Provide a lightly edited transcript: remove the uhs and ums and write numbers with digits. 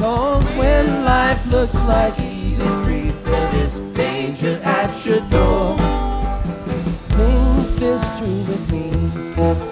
'Cause when life looks like easy street, there is danger at your door. Think this through with me.